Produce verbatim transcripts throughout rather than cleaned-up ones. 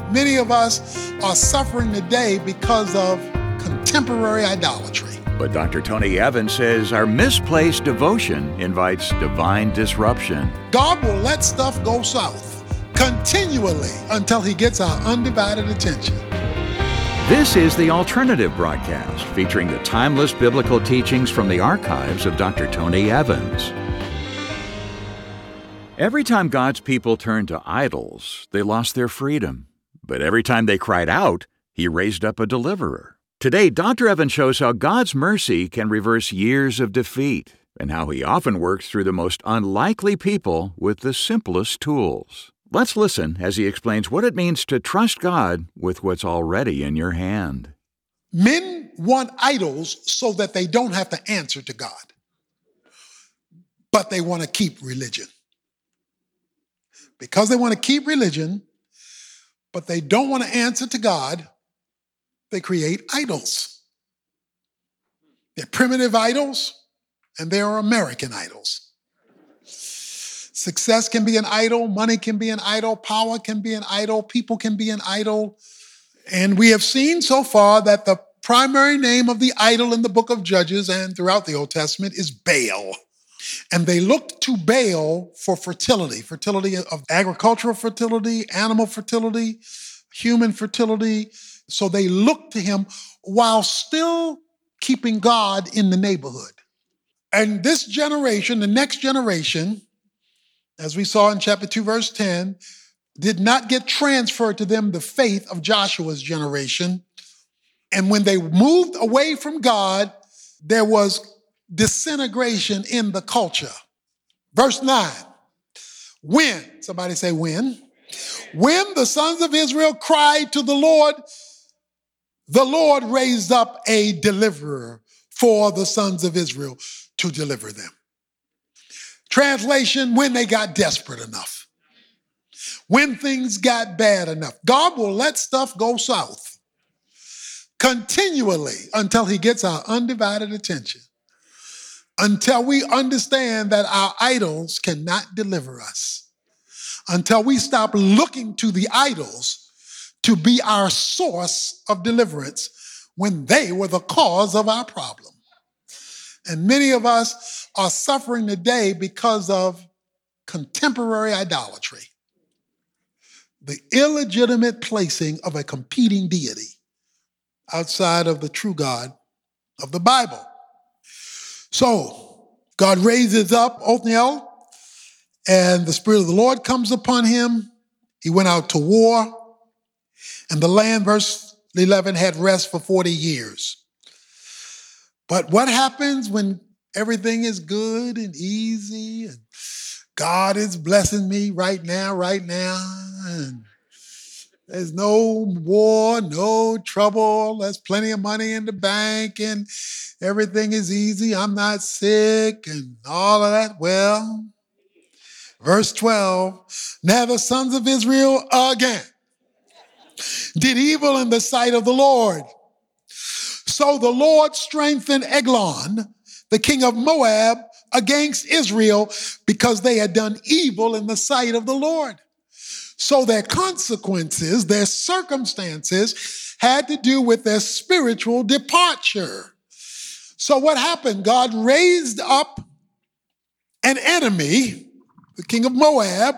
Many of us are suffering today because of contemporary idolatry. But Doctor Tony Evans says our misplaced devotion invites divine disruption. God will let stuff go south continually until he gets our undivided attention. This is The Alternative Broadcast, featuring the timeless biblical teachings from the archives of Doctor Tony Evans. Every time God's people turned to idols, they lost their freedom. But every time they cried out, he raised up a deliverer. Today, Doctor Evans shows how God's mercy can reverse years of defeat, and how he often works through the most unlikely people with the simplest tools. Let's listen as he explains what it means to trust God with what's already in your hand. Men want idols so that they don't have to answer to God, but they want to keep religion. Because they want to keep religion, but they don't want to answer to God, they create idols. They're primitive idols, and they are American idols. Success can be an idol, money can be an idol, power can be an idol, people can be an idol. And we have seen so far that the primary name of the idol in the book of Judges and throughout the Old Testament is Baal. And they looked to Baal for fertility, fertility of agricultural fertility, animal fertility, human fertility. So they looked to him while still keeping God in the neighborhood. And this generation, the next generation, as we saw in chapter two, verse ten, did not get transferred to them the faith of Joshua's generation. And when they moved away from God, there was disintegration in the culture. Verse nine, when, somebody say when, when the sons of Israel cried to the Lord, the Lord raised up a deliverer for the sons of Israel to deliver them. Translation, when they got desperate enough. When things got bad enough. God will let stuff go south continually until he gets our undivided attention. Until we understand that our idols cannot deliver us. Until we stop looking to the idols to be our source of deliverance when they were the cause of our problem. And many of us are suffering today because of contemporary idolatry. The illegitimate placing of a competing deity outside of the true God of the Bible. So, God raises up Othniel, and the Spirit of the Lord comes upon him. He went out to war, and the land, verse eleven, had rest for forty years. But what happens when everything is good and easy, and God is blessing me right now, right now, and there's no war, no trouble, there's plenty of money in the bank, and everything is easy, I'm not sick, and all of that? Well, verse twelve, now the sons of Israel again did evil in the sight of the Lord. So the Lord strengthened Eglon, the king of Moab, against Israel because they had done evil in the sight of the Lord. So their consequences, their circumstances had to do with their spiritual departure. So what happened? God raised up an enemy, the king of Moab,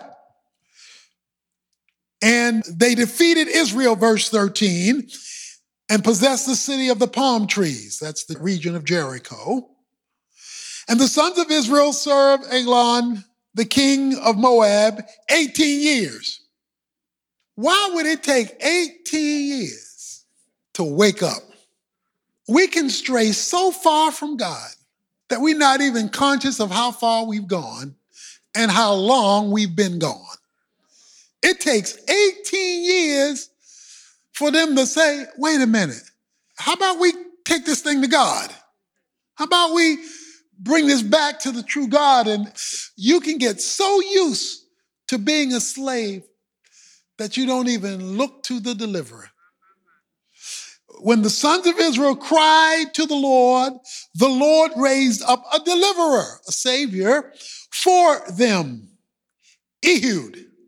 and they defeated Israel, verse thirteen, and possessed the city of the palm trees. That's the region of Jericho. And the sons of Israel served Eglon, the king of Moab, eighteen years. Why would it take eighteen years to wake up? We can stray so far from God that we're not even conscious of how far we've gone and how long we've been gone. It takes eighteen years for them to say, wait a minute, how about we take this thing to God? How about we bring this back to the true God? And you can get so used to being a slave that you don't even look to the deliverer. When the sons of Israel cried to the Lord, the Lord raised up a deliverer, a savior for them, Ehud,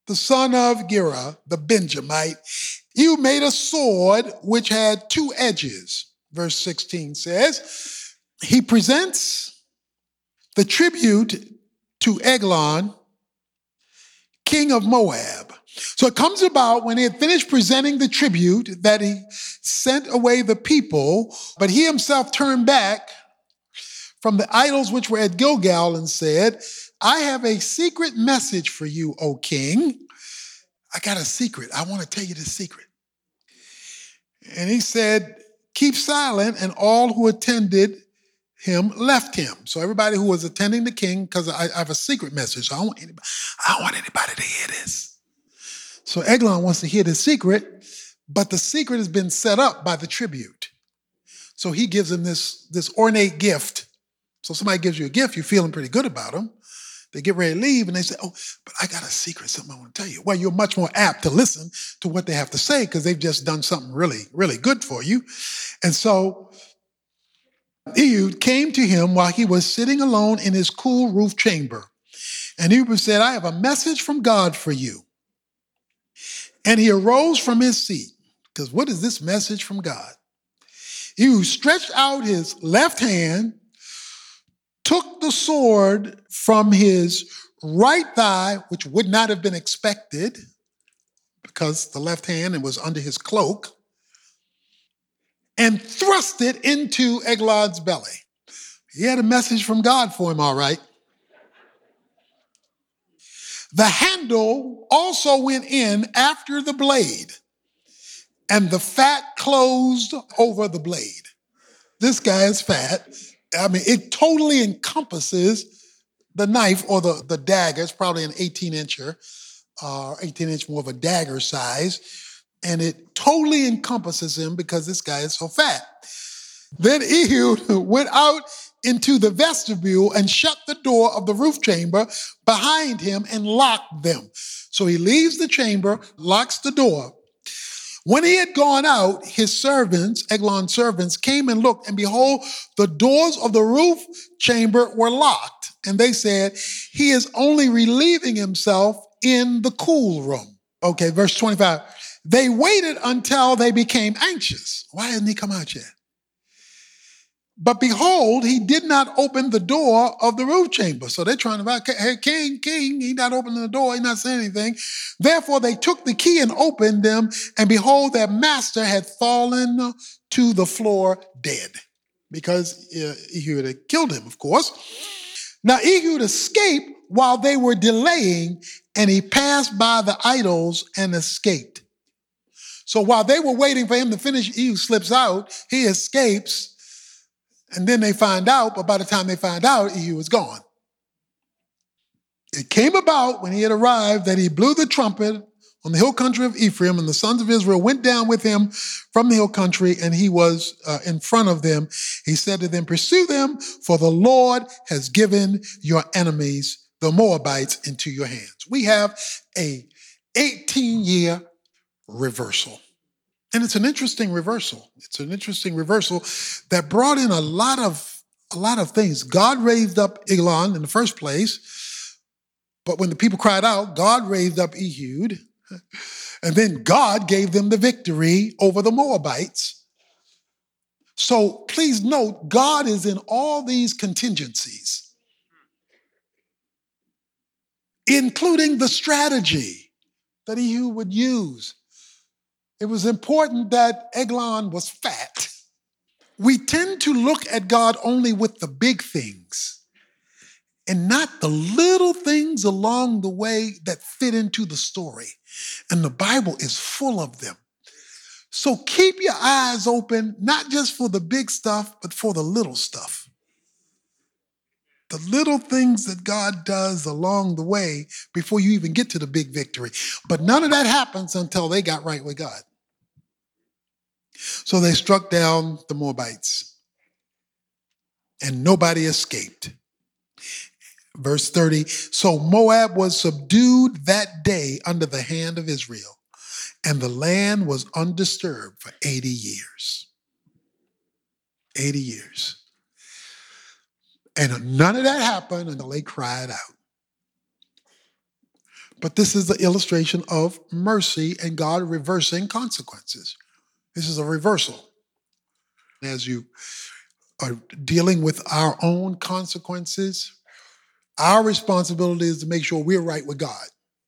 the son of Gera, the Benjamite, Ehud made a sword which had two edges. Verse sixteen says, he presents the tribute to Eglon, king of Moab. So it comes about when he had finished presenting the tribute that he sent away the people, but he himself turned back from the idols which were at Gilgal and said, I have a secret message for you, O king. I got a secret. I want to tell you the secret. And he said, keep silent, and all who attended him left him. So everybody who was attending the king, because I, I have a secret message, so I don't want anybody, I don't want anybody to hear this. So Eglon wants to hear the secret, but the secret has been set up by the tribute. So he gives him this, this ornate gift. So somebody gives you a gift, you're feeling pretty good about them. They get ready to leave and they say, oh, but I got a secret, something I want to tell you. Well, you're much more apt to listen to what they have to say because they've just done something really, really good for you. And so Ehud came to him while he was sitting alone in his cool roof chamber. And Ehud said, I have a message from God for you. And he arose from his seat, because what is this message from God? Ehud stretched out his left hand, took the sword from his right thigh, which would not have been expected because the left hand was under his cloak, and thrust it into Eglon's belly. He had a message from God for him, all right. The handle also went in after the blade, and the fat closed over the blade. This guy is fat. I mean, it totally encompasses the knife or the, the dagger. It's probably an eighteen incher, uh, eighteen inch more of a dagger size. And it totally encompasses him because this guy is so fat. Then Ehud went out into the vestibule and shut the door of the roof chamber behind him and locked them. So he leaves the chamber, locks the door. When he had gone out, his servants, Eglon's servants, came and looked, and behold, the doors of the roof chamber were locked. And they said, he is only relieving himself in the cool room. Okay, verse twenty-five. They waited until they became anxious. Why hasn't he come out yet? But behold, he did not open the door of the roof chamber. So they're trying to find, hey, king, king, he's not opening the door, he's not saying anything. Therefore, they took the key and opened them, and behold, their master had fallen to the floor dead, because uh, Ehud had killed him, of course. Now, Ehud escaped while they were delaying, and he passed by the idols and escaped. So while they were waiting for him to finish, Ehud slips out, he escapes. And then they find out, but by the time they find out, Ehud was gone. It came about when he had arrived that he blew the trumpet on the hill country of Ephraim, and the sons of Israel went down with him from the hill country, and he was uh, in front of them. He said to them, pursue them, for the Lord has given your enemies, the Moabites, into your hands. We have a eighteen-year reversal. And it's an interesting reversal. It's an interesting reversal that brought in a lot of a lot of things. God raised up Eglon in the first place, but when the people cried out, God raised up Ehud, and then God gave them the victory over the Moabites. So please note, God is in all these contingencies, including the strategy that Ehud would use. It was important that Eglon was fat. We tend to look at God only with the big things and not the little things along the way that fit into the story. And the Bible is full of them. So keep your eyes open, not just for the big stuff, but for the little stuff. The little things that God does along the way before you even get to the big victory. But none of that happens until they got right with God. So they struck down the Moabites, and nobody escaped. Verse thirty, so Moab was subdued that day under the hand of Israel, and the land was undisturbed for eighty years. eighty years. And none of that happened until they cried out. But this is the illustration of mercy and God reversing consequences. This is a reversal. As you are dealing with our own consequences, our responsibility is to make sure we're right with God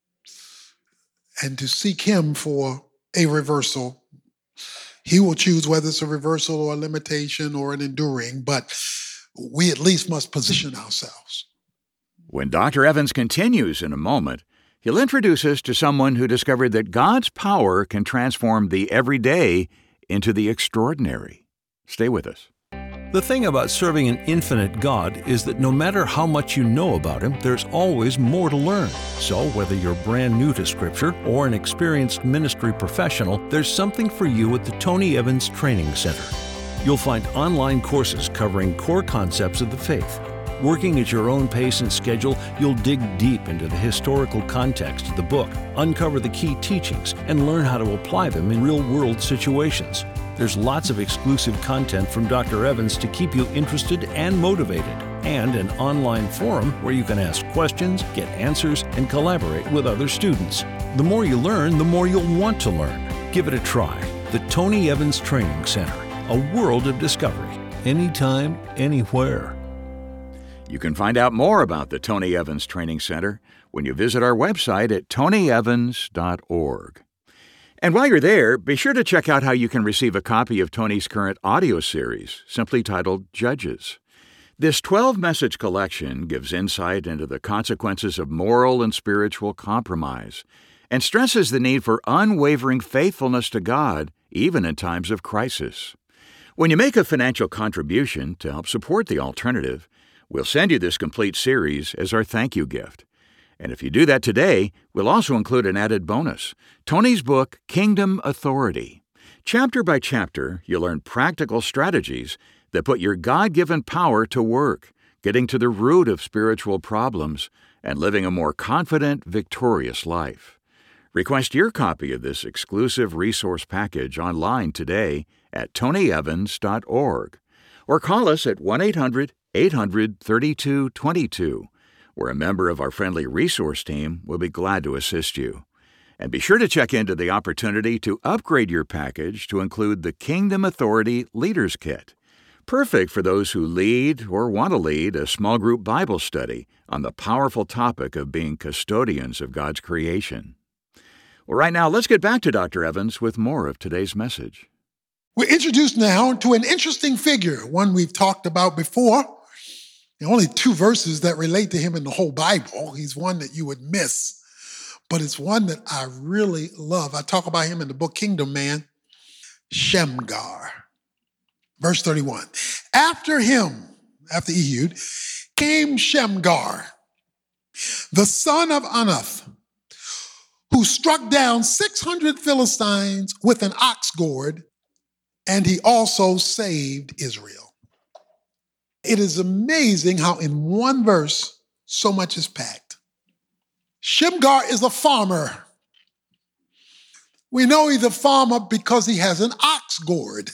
and to seek Him for a reversal. He will choose whether it's a reversal or a limitation or an enduring, but we at least must position ourselves. When Doctor Evans continues in a moment, he'll introduce us to someone who discovered that God's power can transform the everyday into the extraordinary. Stay with us. The thing about serving an infinite God is that no matter how much you know about Him, there's always more to learn. So whether you're brand new to Scripture or an experienced ministry professional, there's something for you at the Tony Evans Training Center. You'll find online courses covering core concepts of the faith. Working at your own pace and schedule, you'll dig deep into the historical context of the book, uncover the key teachings, and learn how to apply them in real-world situations. There's lots of exclusive content from Doctor Evans to keep you interested and motivated, and an online forum where you can ask questions, get answers, and collaborate with other students. The more you learn, the more you'll want to learn. Give it a try. The Tony Evans Training Center, a world of discovery, anytime, anywhere. You can find out more about the Tony Evans Training Center when you visit our website at tony evans dot org. And while you're there, be sure to check out how you can receive a copy of Tony's current audio series, simply titled Judges. This twelve-message collection gives insight into the consequences of moral and spiritual compromise and stresses the need for unwavering faithfulness to God, even in times of crisis. When you make a financial contribution to help support the alternative, we'll send you this complete series as our thank you gift. And if you do that today, we'll also include an added bonus, Tony's book, Kingdom Authority. Chapter by chapter, you'll learn practical strategies that put your God-given power to work, getting to the root of spiritual problems and living a more confident, victorious life. Request your copy of this exclusive resource package online today at tony evans dot org or call us at one eight hundred eight hundred thirty-two twenty-two. where a member of our friendly resource team will be glad to assist you. And be sure to check into the opportunity to upgrade your package to include the Kingdom Authority Leaders Kit, perfect for those who lead or want to lead a small group Bible study on the powerful topic of being custodians of God's creation. Well, right now, let's get back to Doctor Evans with more of today's message. We're introduced now to an interesting figure, one we've talked about before. There are only two verses that relate to him in the whole Bible. He's one that you would miss, but it's one that I really love. I talk about him in the book Kingdom Man, Shamgar. Verse thirty-one. After him, after Ehud, came Shamgar, the son of Anath, who struck down six hundred Philistines with an ox goad, and he also saved Israel. It is amazing how in one verse so much is packed. Shamgar is a farmer. We know he's a farmer because he has an ox goad.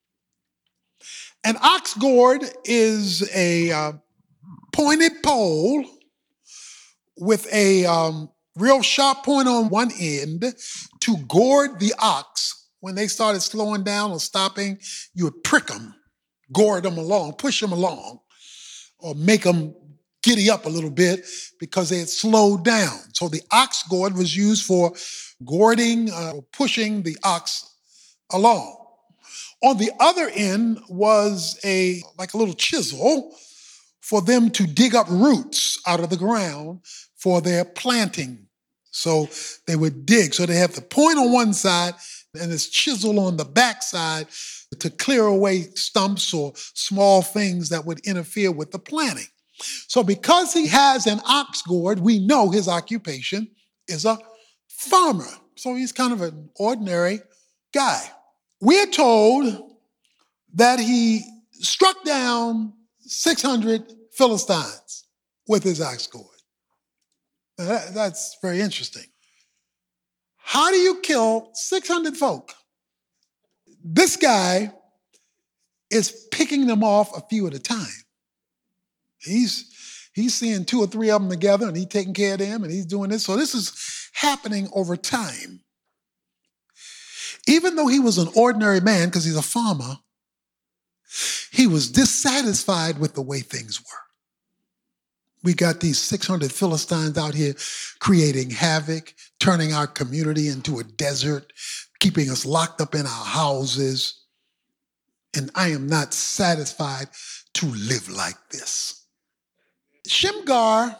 An ox goad is a uh, pointed pole with a um, real sharp point on one end to goad the ox. When they started slowing down or stopping, you would prick them, goad them along, push them along, or make them giddy up a little bit because they had slowed down. So the ox goad was used for goading, uh, pushing the ox along. On the other end was a like a little chisel for them to dig up roots out of the ground for their planting. So they would dig. So they have the point on one side and this chisel on the back side to clear away stumps or small things that would interfere with the planting. So because he has an ox goad, we know his occupation is a farmer. So he's kind of an ordinary guy. We're told that he struck down six hundred Philistines with his ox goad. Now that, that's very interesting. How do you kill six hundred folk? This guy is picking them off a few at a time. He's, He's seeing two or three of them together and he's taking care of them and he's doing this. So this is happening over time. Even though he was an ordinary man, because he's a farmer, he was dissatisfied with the way things were. We got these six hundred Philistines out here creating havoc, turning our community into a desert, keeping us locked up in our houses. And I am not satisfied to live like this. Shamgar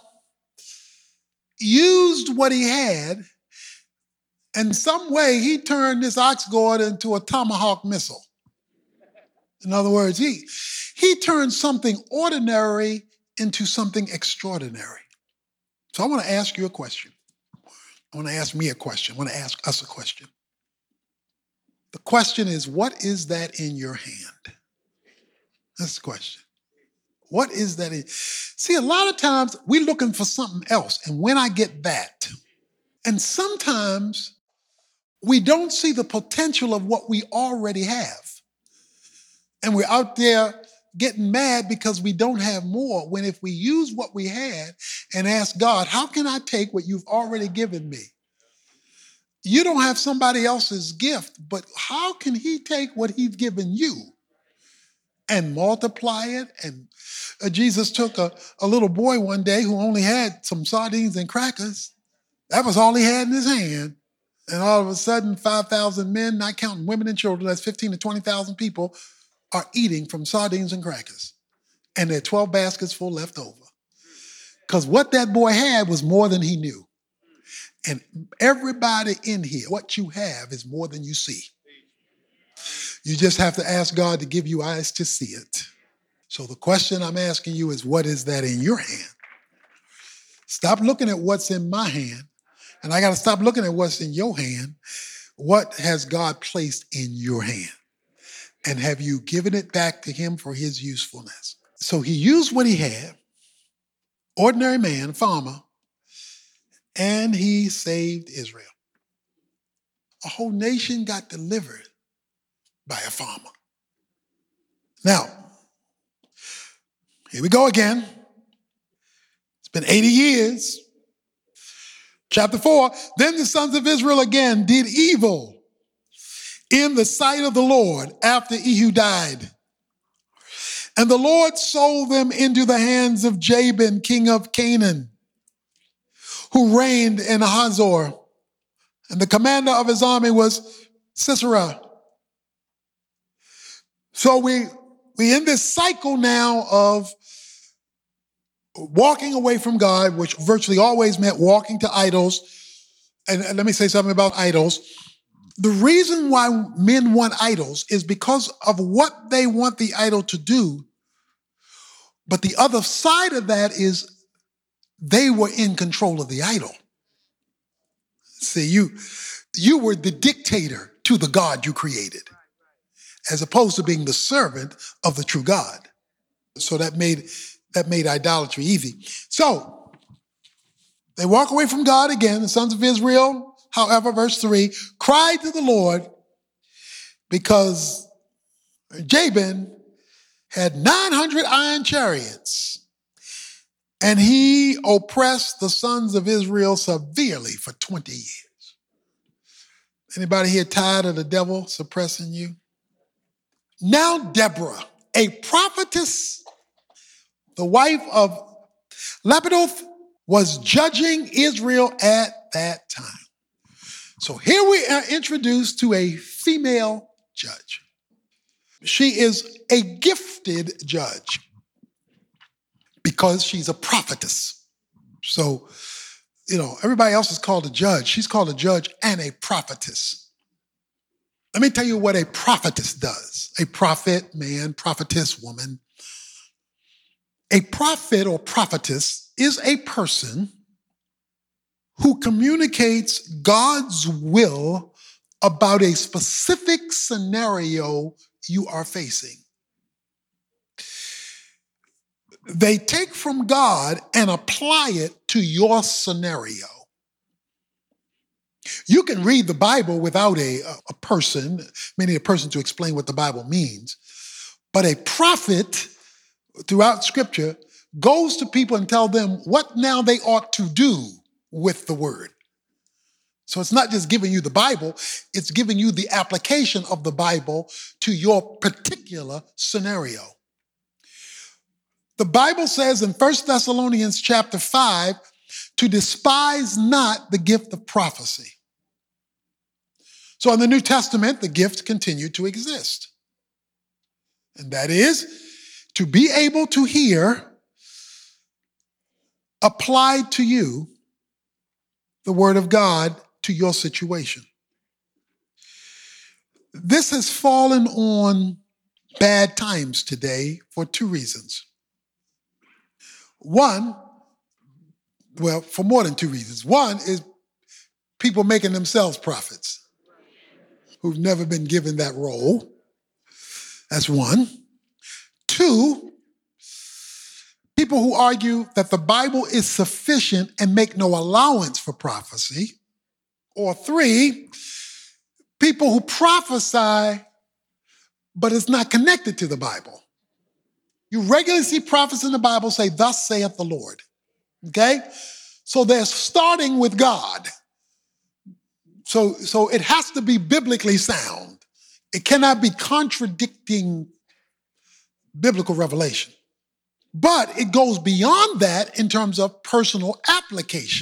used what he had. In some way, he turned this ox goad into a tomahawk missile. In other words, he, he turned something ordinary into something extraordinary. So I want to ask you a question. I want to ask me a question. I want to ask us a question. The question is, what is that in your hand? That's the question. What is that in? See, a lot of times we're looking for something else. And when I get that, and sometimes we don't see the potential of what we already have. And we're out there getting mad because we don't have more, when if we use what we had and ask God, how can I take what you've already given me? You don't have somebody else's gift, but how can he take what he's given you and multiply it? And uh, Jesus took a, a little boy one day who only had some sardines and crackers. That was all he had in his hand. And all of a sudden, five thousand men, not counting women and children, that's fifteen to twenty thousand people, are eating from sardines and crackers. And there are twelve baskets full left over. Because what that boy had was more than he knew. And everybody in here, what you have is more than you see. You just have to ask God to give you eyes to see it. So the question I'm asking you is, what is that in your hand? Stop looking at what's in my hand. And I got to stop looking at what's in your hand. What has God placed in your hand? And have you given it back to him for his usefulness? So he used what he had, ordinary man, farmer, and he saved Israel. A whole nation got delivered by a farmer. Now, here we go again. It's been eighty years. Chapter four, then the sons of Israel again did evil in the sight of the Lord after Ehud died. And the Lord sold them into the hands of Jabin, king of Canaan, who reigned in Hazor. And the commander of his army was Sisera. So we, we in this cycle now of walking away from God, which virtually always meant walking to idols. And, and let me say something about idols. The reason why men want idols is because of what they want the idol to do. But the other side of that is they were in control of the idol. See, you, you were the dictator to the God you created, as opposed to being the servant of the true God. So that made, that made idolatry easy. So they walk away from God again. The sons of Israel, however, verse three, cried to the Lord because Jabin had nine hundred iron chariots, and he oppressed the sons of Israel severely for twenty years. Anybody here tired of the devil suppressing you? Now Deborah, a prophetess, the wife of Lapidoth, was judging Israel at that time. So here we are introduced to a female judge. She is a gifted judge because she's a prophetess. So, you know, everybody else is called a judge. She's called a judge and a prophetess. Let me tell you what a prophetess does. A prophet, man, prophetess, woman. A prophet or prophetess is a person who communicates God's will about a specific scenario you are facing. They take from God and apply it to your scenario. You can read the Bible without a, a person, meaning a person to explain what the Bible means. But a prophet, throughout Scripture, goes to people and tells them what now they ought to do with the word. So it's not just giving you the Bible, it's giving you the application of the Bible to your particular scenario. The Bible says in First Thessalonians chapter five, to despise not the gift of prophecy. So in the New Testament, the gifts continue to exist. And that is to be able to hear applied to you the word of God to your situation. This has fallen on bad times today for two reasons. One, well, for more than two reasons. One is people making themselves prophets who've never been given that role. That's one. Two, people who argue that the Bible is sufficient and make no allowance for prophecy. Or three, people who prophesy, but it's not connected to the Bible. You regularly see prophets in the Bible say, "Thus saith the Lord." Okay? So they're starting with God. So, so it has to be biblically sound. It cannot be contradicting biblical revelation. But it goes beyond that in terms of personal application.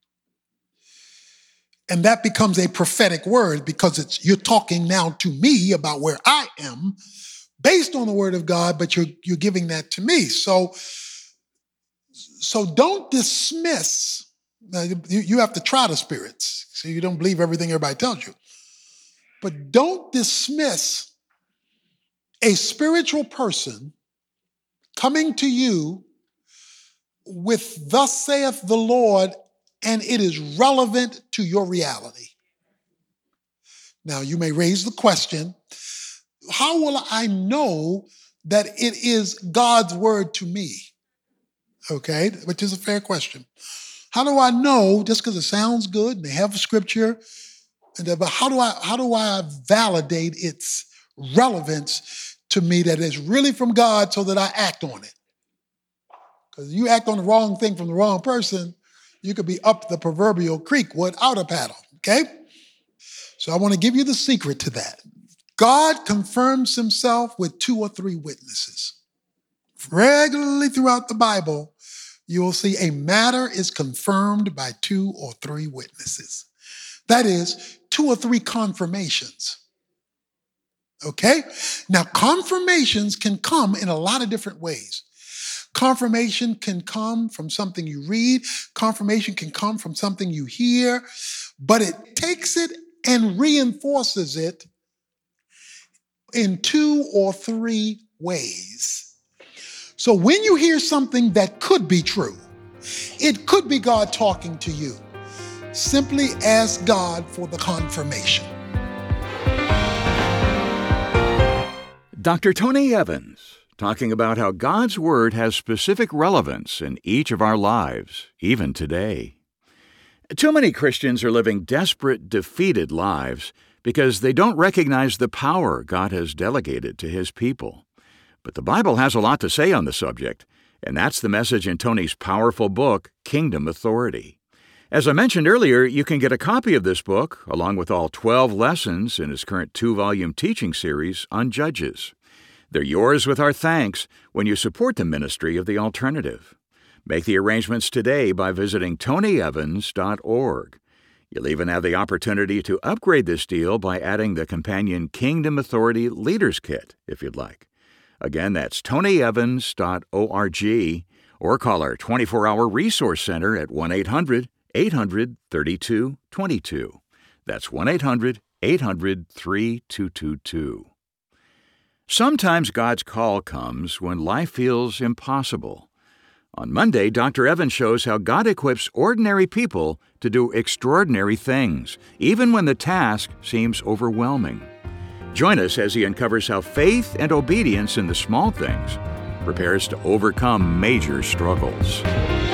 And that becomes a prophetic word because it's you're talking now to me about where I am based on the word of God, but you're, you're giving that to me. So, so don't dismiss. Now, you, you have to try the spirits, so you don't believe everything everybody tells you. But don't dismiss a spiritual person coming to you with "Thus saith the Lord," and it is relevant to your reality. Now, you may raise the question, how will I know that it is God's word to me? Okay, which is a fair question. How do I know, just because it sounds good and they have a scripture, and but how do I how do I validate its relevance to me that it's really from God so that I act on it? Because you act on the wrong thing from the wrong person, you could be up the proverbial creek without a paddle, okay? So I want to give you the secret to that. God confirms himself with two or three witnesses. Regularly throughout the Bible, you will see a matter is confirmed by two or three witnesses. That is, two or three confirmations. Okay? Now, confirmations can come in a lot of different ways. Confirmation can come from something you read. Confirmation can come from something you hear. But it takes it and reinforces it in two or three ways. So when you hear something that could be true, it could be God talking to you, simply ask God for the confirmation. Doctor Tony Evans, talking about how God's Word has specific relevance in each of our lives, even today. Too many Christians are living desperate, defeated lives because they don't recognize the power God has delegated to His people. But the Bible has a lot to say on the subject, and that's the message in Tony's powerful book, Kingdom Authority. As I mentioned earlier, you can get a copy of this book, along with all twelve lessons in his current two-volume teaching series on Judges. They're yours with our thanks when you support the ministry of The Alternative. Make the arrangements today by visiting tony evans dot org. You'll even have the opportunity to upgrade this deal by adding the companion Kingdom Authority Leaders Kit, if you'd like. Again, that's tony evans dot org, or call our twenty-four hour resource center at one eight hundred eight hundred thirty-two twenty-two. That's one eight hundred eight hundred thirty-two twenty-two. Sometimes God's call comes when life feels impossible. On Monday, Doctor Evans shows how God equips ordinary people to do extraordinary things, even when the task seems overwhelming. Join us as he uncovers how faith and obedience in the small things prepares to overcome major struggles.